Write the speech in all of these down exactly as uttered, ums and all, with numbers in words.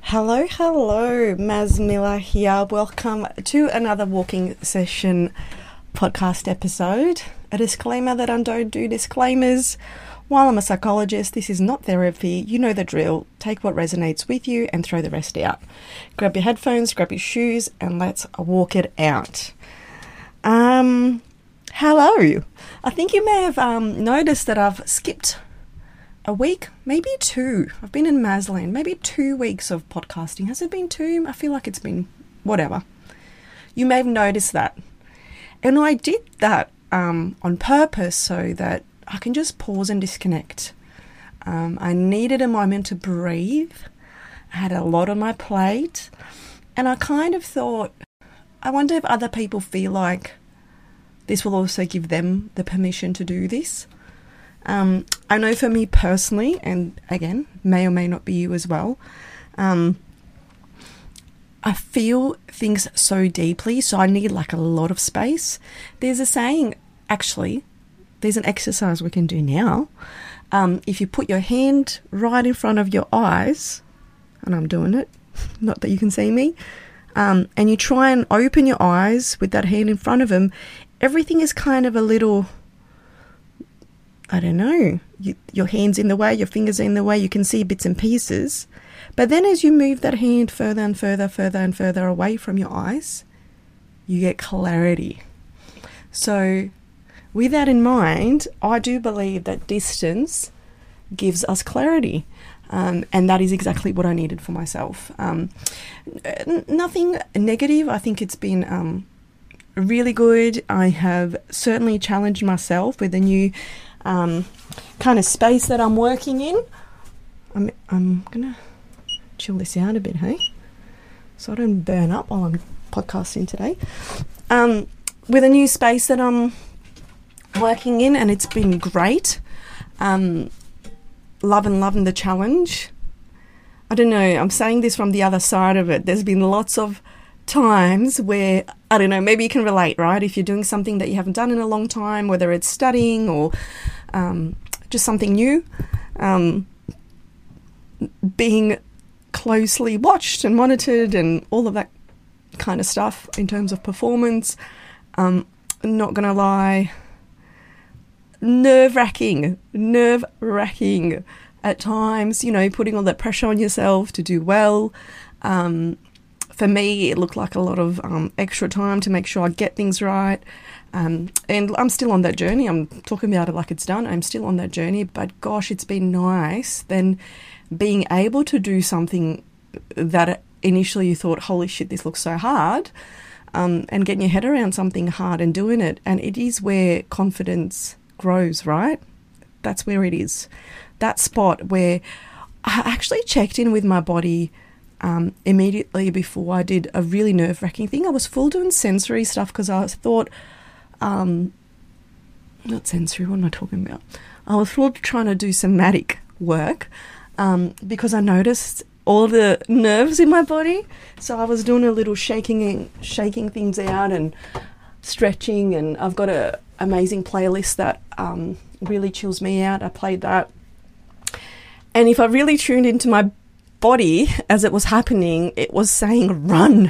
Hello, hello, Maz Miller here. Welcome to another walking session podcast episode. A disclaimer that I don't do disclaimers. While I'm a psychologist, this is not therapy. You know the drill. Take what resonates with you and throw the rest out. Grab your headphones, grab your shoes, and let's walk it out. Um, hello. I think you may have um, noticed that I've skipped a week, maybe two. I've been in Mazland, maybe two weeks of podcasting. Has it been two? I feel like it's been whatever. You may have noticed that. And I did that um, on purpose so that I can just pause and disconnect. Um, I needed a moment to breathe. I had a lot on my plate. And I kind of thought, I wonder if other people feel like this will also give them the permission to do this. Um, I know for me personally, and again, may or may not be you as well, um, I feel things so deeply, so I need like a lot of space. There's a saying, actually, there's an exercise we can do now. Um, if you put your hand right in front of your eyes, and I'm doing it, not that you can see me, um, and you try and open your eyes with that hand in front of them, everything is kind of a little... I don't know, you, your hand's in the way, your fingers are in the way, you can see bits and pieces. But then as you move that hand further and further, further and further away from your eyes, you get clarity. So with that in mind, I do believe that distance gives us clarity. Um, and that is exactly what I needed for myself. Um, n- nothing negative. I think it's been um, really good. I have certainly challenged myself with a new Um, kind of space that I'm working in. I'm, I'm going to chill this out a bit, hey? So I don't burn up while I'm podcasting today. Um, with a new space that I'm working in, and it's been great. Um, loving, loving the challenge. I don't know, I'm saying this from the other side of it. There's been lots of times where, I don't know, maybe you can relate, right? If you're doing something that you haven't done in a long time, whether it's studying or um, just something new, um, being closely watched and monitored and all of that kind of stuff in terms of performance, um, not gonna lie, nerve-wracking, nerve-wracking at times, you know, putting all that pressure on yourself to do well. Um, For me, it looked like a lot of um, extra time to make sure I get things right. Um, and I'm still on that journey. I'm talking about it like it's done. I'm still on that journey. But gosh, it's been nice then being able to do something that initially you thought, holy shit, this looks so hard. Um, and getting your head around something hard and doing it. And it is where confidence grows, right? That's where it is. That spot where I actually checked in with my body Um, immediately before I did a really nerve-wracking thing. I was full doing sensory stuff because I thought, um, not sensory, what am I talking about? I was full trying to do somatic work um, because I noticed all the nerves in my body. So I was doing a little shaking and shaking things out and stretching, and I've got a amazing playlist that um, really chills me out. I played that. And if I really tuned into my body as it was happening, it was saying run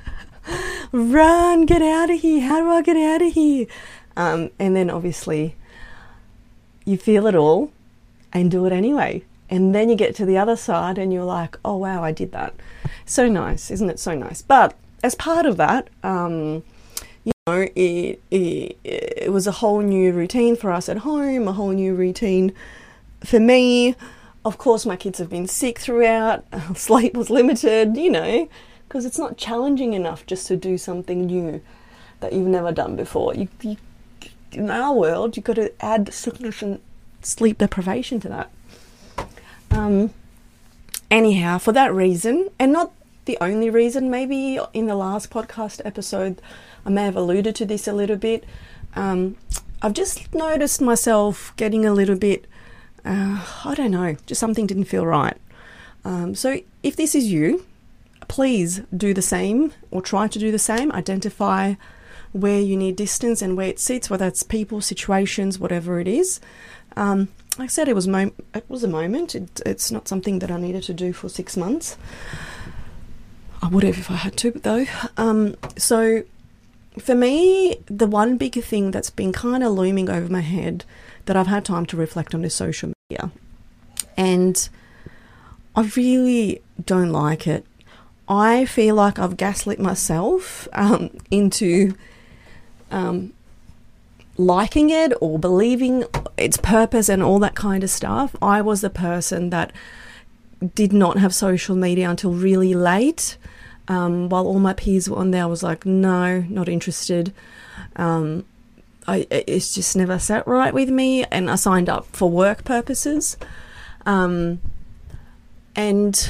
run, get out of here, how do I get out of here? Um, and then obviously you feel it all and do it anyway, and then you get to the other side and you're like, oh wow, I did that. So nice, isn't it? So nice. But as part of that, um, you know, it, it, it was a whole new routine for us at home, a whole new routine for me. Of course, my kids have been sick throughout. Sleep was limited, you know, because it's not challenging enough just to do something new that you've never done before. You, you, in our world, you've got to add significant sleep deprivation to that. Um, anyhow, for that reason, and not the only reason, maybe in the last podcast episode, I may have alluded to this a little bit. Um, I've just noticed myself getting a little bit Uh, I don't know, just something didn't feel right. Um, so if this is you, please do the same or try to do the same. Identify where you need distance and where it sits, whether it's people, situations, whatever it is. Um, like I said, it was mo- it was a moment. It, it's not something that I needed to do for six months. I would have if I had to, though. Um, so for me, the one big thing that's been kind of looming over my head that I've had time to reflect on is social media. And I really don't like it. I feel like I've gaslit myself um, into um, liking it or believing its purpose and all that kind of stuff. I was the person that did not have social media until really late. Um, while all my peers were on there, I was like, no, not interested. Um, I, it's just never sat right with me, and I signed up for work purposes. Um, and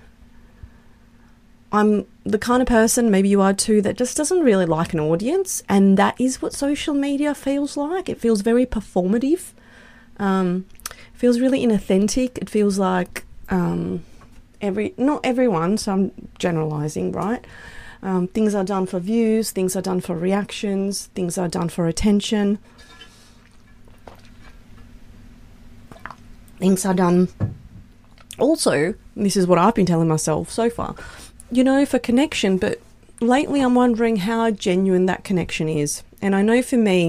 I'm the kind of person, maybe you are too, that just doesn't really like an audience, and that is what social media feels like. It feels very performative. Um, it feels really inauthentic. It feels like... Um, Every not everyone, so I'm generalising, right? Um, things are done for views, things are done for reactions, things are done for attention. Things are done also, this is what I've been telling myself so far, you know, for connection, but lately I'm wondering how genuine that connection is. And I know for me,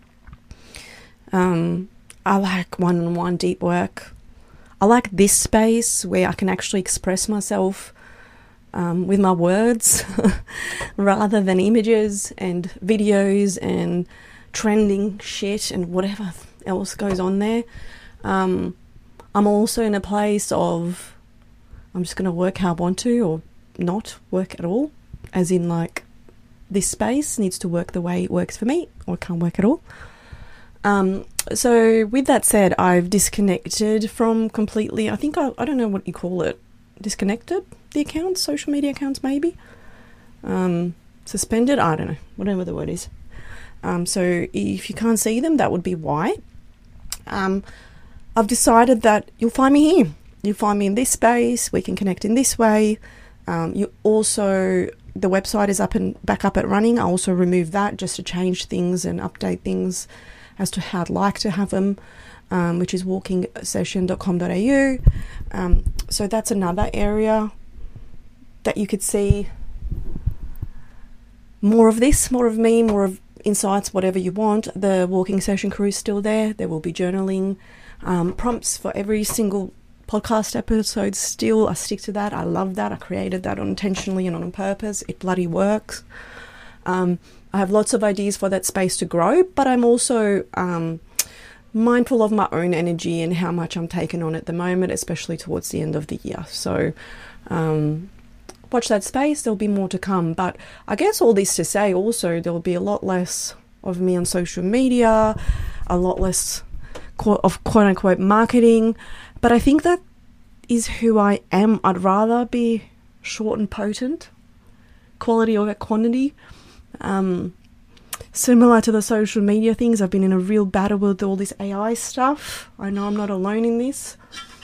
um, I like one-on-one deep work. I like this space where I can actually express myself um, with my words rather than images and videos and trending shit and whatever else goes on there. Um, I'm also in a place of I'm just going to work how I want to or not work at all, as in like this space needs to work the way it works for me or it can't work at all. Um, so with that said, I've disconnected from completely, I think, I, I don't know what you call it, disconnected the accounts, social media accounts maybe, um, suspended, I don't know, whatever the word is. Um, so if you can't see them, that would be why. Um, I've decided that you'll find me here. You'll find me in this space, we can connect in this way. Um, you also, the website is up and back up and running. I also removed that just to change things and update things as to how I'd like to have them, um, which is walking session dot com dot a u. Um, so that's another area that you could see more of this, more of me, more of insights, whatever you want. The walking session crew is still there. There will be journaling um, prompts for every single podcast episode still. I stick to that. I love that. I created that intentionally and on purpose. It bloody works. Um, I have lots of ideas for that space to grow, but I'm also um, mindful of my own energy and how much I'm taking on at the moment, especially towards the end of the year. So um, watch that space. There'll be more to come. But I guess all this to say also there'll be a lot less of me on social media, a lot less of quote-unquote marketing. But I think that is who I am. I'd rather be short and potent, quality over quantity. Um, similar to the social media things, I've been in a real battle with all this A I stuff. I know I'm not alone in this.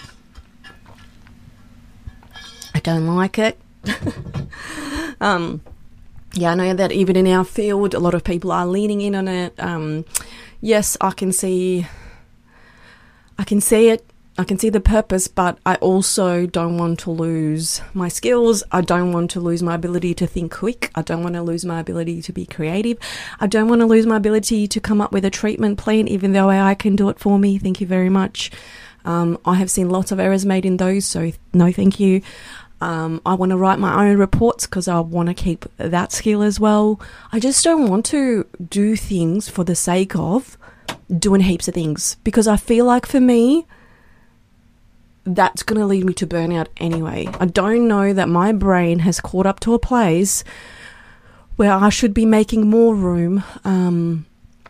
I don't like it. um, yeah, I know that even in our field, a lot of people are leaning in on it. Um, yes, I can see, I can see it. I can see the purpose, but I also don't want to lose my skills. I don't want to lose my ability to think quick. I don't want to lose my ability to be creative. I don't want to lose my ability to come up with a treatment plan, even though A I can do it for me. Thank you very much. Um, I have seen lots of errors made in those, so no thank you. Um, I want to write my own reports because I want to keep that skill as well. I just don't want to do things for the sake of doing heaps of things, because I feel like for me, that's going to lead me to burnout anyway. I don't know that my brain has caught up to a place where I should be making more room um,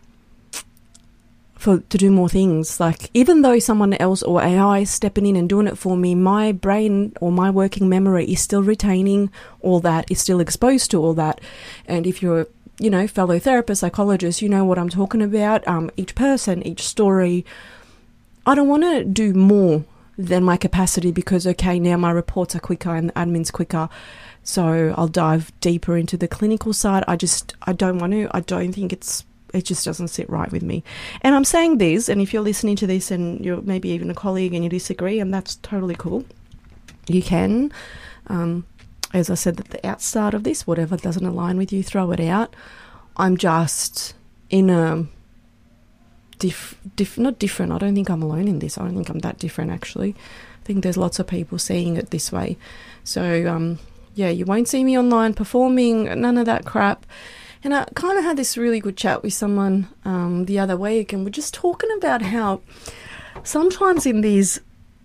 for to do more things. Like, even though someone else or A I is stepping in and doing it for me, my brain or my working memory is still retaining all that, is still exposed to all that. And if you're, you know, fellow therapist, psychologist, you know what I'm talking about. Um, each person, each story. I don't want to do more than my capacity because, okay, now my reports are quicker and the admin's quicker, so I'll dive deeper into the clinical side. I just, I don't want to. I don't think it's it just doesn't sit right with me. And I'm saying this, and if you're listening to this and you're maybe even a colleague and you disagree, and that's totally cool, you can, um, as I said at the outstart of this, whatever doesn't align with you, throw it out. I'm just in a, diff, diff, not different, I don't think I'm alone in this, I don't think I'm that different actually. I think there's lots of people seeing it this way. So, um, yeah, you won't see me online performing, none of that crap. And I kind of had this really good chat with someone um, the other week, and we're just talking about how sometimes in these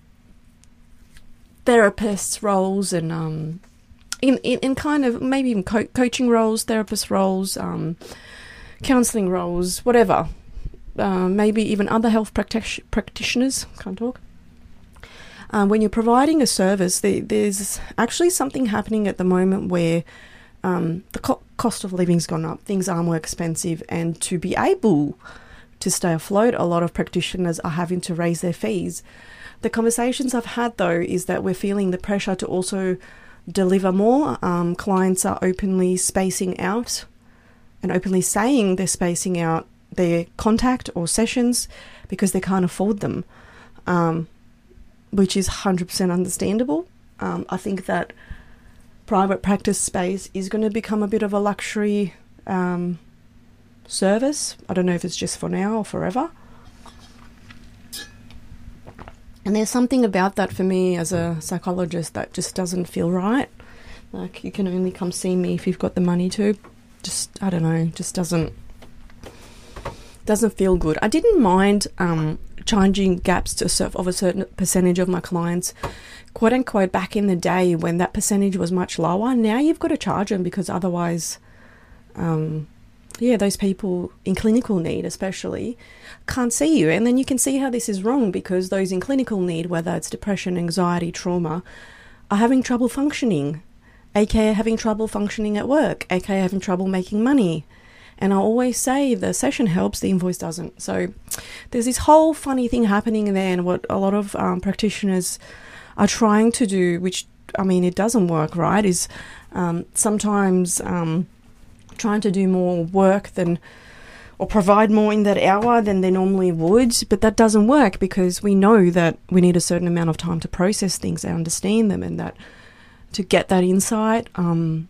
therapists' roles and um, in, in, in kind of maybe even co- coaching roles, therapist roles, um, counselling roles, whatever, uh, maybe even other health practic- practitioners, can't talk. Um, when you're providing a service, there, there's actually something happening at the moment where um, the co- cost of living's gone up, things are more expensive, and to be able to stay afloat, a lot of practitioners are having to raise their fees. The conversations I've had, though, is that we're feeling the pressure to also deliver more. Um, clients are openly spacing out and openly saying they're spacing out their contact or sessions because they can't afford them. Um, which is one hundred percent understandable. Um, I think that private practice space is going to become a bit of a luxury um, service. I don't know if it's just for now or forever. And there's something about that for me as a psychologist that just doesn't feel right. Like, you can only come see me if you've got the money to. Just, I don't know, just doesn't, doesn't feel good. I didn't mind um, charging gaps to a, of a certain percentage of my clients, quote unquote, back in the day when that percentage was much lower. Now you've got to charge them because otherwise, um, yeah, those people in clinical need especially can't see you. And then you can see how this is wrong because those in clinical need, whether it's depression, anxiety, trauma, are having trouble functioning, aka having trouble functioning at work, aka having trouble making money. And I always say the session helps, the invoice doesn't. So there's this whole funny thing happening there, and what a lot of um, practitioners are trying to do, which, I mean, it doesn't work, right, is um, sometimes um, trying to do more work than, or provide more in that hour than they normally would. But that doesn't work because we know that we need a certain amount of time to process things and understand them, and that to get that insight, um,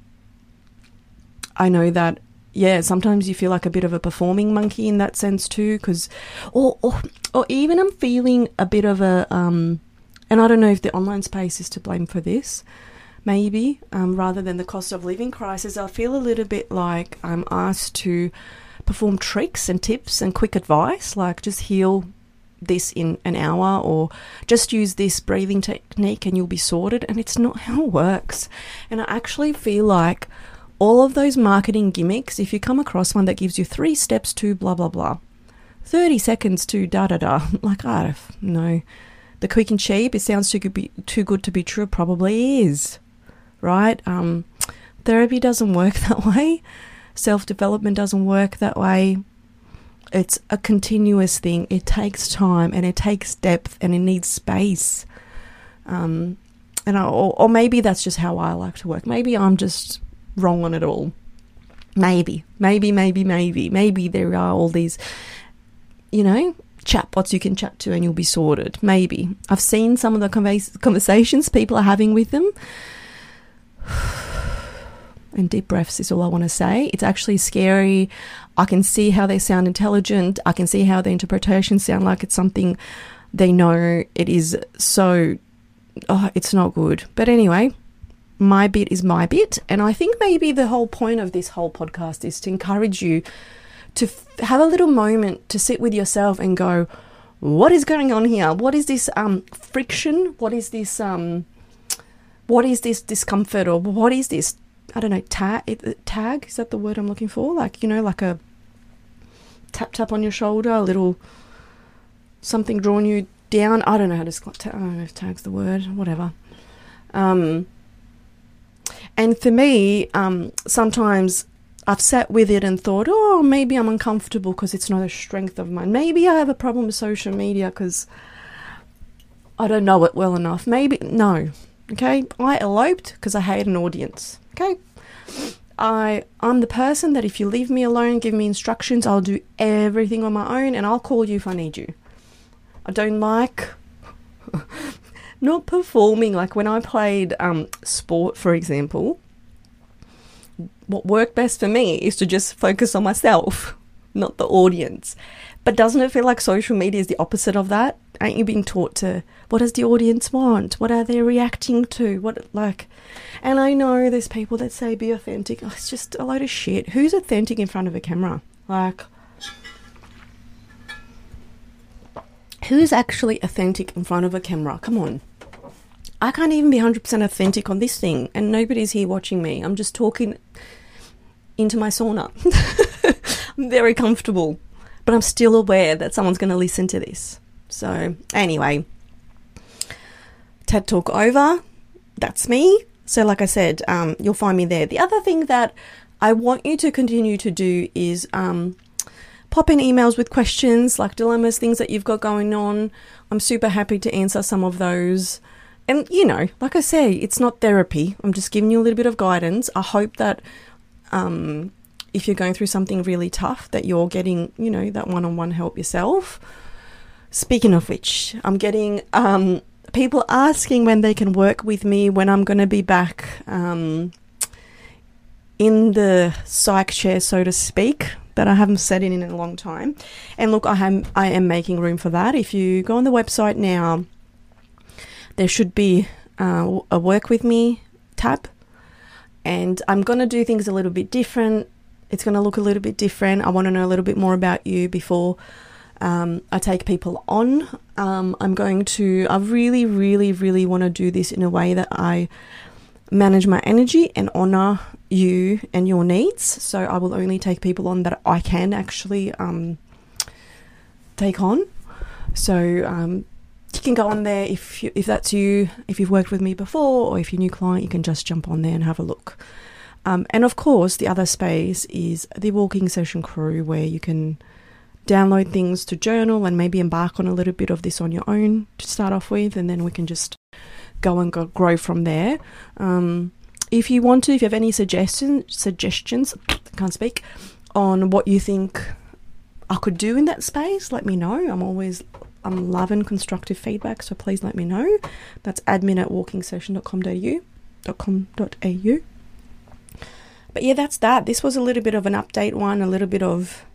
I know that, yeah, sometimes you feel like a bit of a performing monkey in that sense too, because, or, or or even I'm feeling a bit of a, um, and I don't know if the online space is to blame for this, maybe, um, rather than the cost of living crisis, I feel a little bit like I'm asked to perform tricks and tips and quick advice, like just heal this in an hour, or just use this breathing technique and you'll be sorted, and it's not how it works. And I actually feel like all of those marketing gimmicks, if you come across one that gives you three steps to blah, blah, blah, thirty seconds to da-da-da, like, I don't know, the quick and cheap, it sounds too good, be, too good to be true, it probably is, right? Um, therapy doesn't work that way. Self-development doesn't work that way. It's a continuous thing. It takes time and it takes depth and it needs space. Um, and I, or, or maybe that's just how I like to work. Maybe I'm just wrong on it all. Maybe, maybe, maybe, maybe, maybe there are all these, you know, chatbots you can chat to and you'll be sorted. Maybe. I've seen some of the convers- conversations people are having with them. And deep breaths is all I want to say. It's actually scary. I can see how they sound intelligent. I can see how the interpretations sound like it's something they know. It is so, oh, it's not good. But anyway, my bit is my bit. And I think maybe the whole point of this whole podcast is to encourage you to f- have a little moment to sit with yourself and go, what is going on here? What is this um, friction? What is this, um, what is this discomfort? Or what is this, I don't know, tag, tag? Is that the word I'm looking for? Like, you know, like a tap, tap on your shoulder, a little something drawing you down. I don't know how to, I don't know if tag's the word, whatever. Um, And for me, um, sometimes I've sat with it and thought, oh, maybe I'm uncomfortable because it's not a strength of mine. Maybe I have a problem with social media because I don't know it well enough. Maybe, no, okay? I eloped because I hate an audience, okay? I, I'm the person that if you leave me alone, give me instructions, I'll do everything on my own and I'll call you if I need you. I don't like not performing. Like when I played um, sport, for example, what worked best for me is to just focus on myself, not the audience. But doesn't it feel like social media is the opposite of that? Aren't you being taught to, what does the audience want? What are they reacting to? What, like, and I know there's people that say be authentic. Oh, it's just a load of shit. Who's authentic in front of a camera? Like, who's actually authentic in front of a camera? Come on. I can't even be one hundred percent authentic on this thing and nobody's here watching me. I'm just talking into my sauna. I'm very comfortable, but I'm still aware that someone's going to listen to this. So anyway, TED Talk over. That's me. So like I said, um, you'll find me there. The other thing that I want you to continue to do is um, pop in emails with questions, like dilemmas, things that you've got going on. I'm super happy to answer some of those. And, you know, like I say, it's not therapy. I'm just giving you a little bit of guidance. I hope that um, if you're going through something really tough, that you're getting, you know, that one-on-one help yourself. Speaking of which, I'm getting um, people asking when they can work with me, when I'm going to be back um, in the psych chair, so to speak, that I haven't sat in in a long time. And look, I am, I am making room for that. If you go on the website now, there should be uh, a work with me tab, and I'm going to do things a little bit different. It's going to look a little bit different. I want to know a little bit more about you before um, I take people on. Um, I'm going to, I really, really, really want to do this in a way that I manage my energy and honor you and your needs. So I will only take people on that I can actually um, take on. So, um, you can go on there if you, if that's you, if you've worked with me before, or if you're a new client, you can just jump on there and have a look. Um, and of course, the other space is the walking session crew, where you can download things to journal and maybe embark on a little bit of this on your own to start off with, and then we can just go and go, grow from there. Um, if you want to, if you have any suggestion, suggestions, I can't speak, on what you think I could do in that space, let me know. I'm always... I'm loving constructive feedback, so please let me know. That's admin at walking session dot com dot a u. But yeah, that's that. This was a little bit of an update one, a little bit of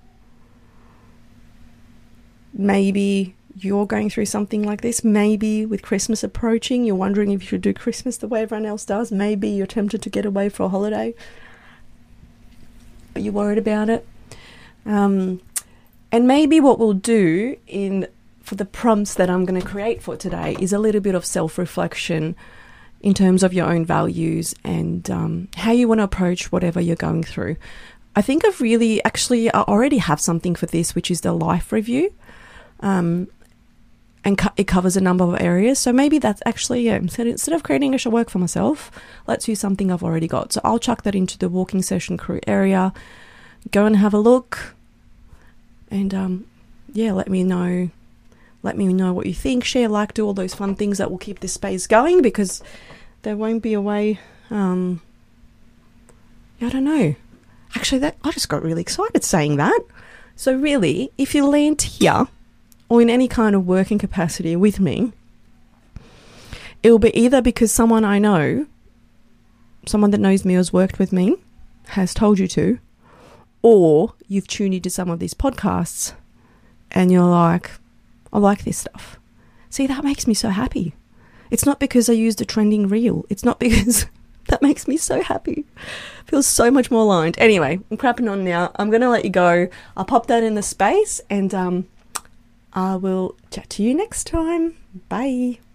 maybe you're going through something like this. Maybe with Christmas approaching, you're wondering if you should do Christmas the way everyone else does. Maybe you're tempted to get away for a holiday, but you're worried about it. Um, and maybe what we'll do in for the prompts that I'm going to create for today is a little bit of self-reflection in terms of your own values and um, how you want to approach whatever you're going through. I think I've really, actually, I already have something for this, which is the life review. Um, and co- it covers a number of areas. So maybe that's actually, yeah, instead, instead of creating extra work for myself, let's use something I've already got. So I'll chuck that into the walking session crew area. Go and have a look. And um, yeah, let me know. Let me know what you think, share, like, do all those fun things that will keep this space going, because there won't be a way, um, I don't know. Actually, that I just got really excited saying that. So really, if you land here or in any kind of working capacity with me, it will be either because someone I know, someone that knows me or has worked with me, has told you to, or you've tuned into some of these podcasts and you're like, I like this stuff. See, that makes me so happy. It's not because I used a trending reel. It's not because that makes me so happy. Feels so much more aligned. Anyway, I'm crapping on now. I'm going to let you go. I'll pop that in the space and um, I will chat to you next time. Bye.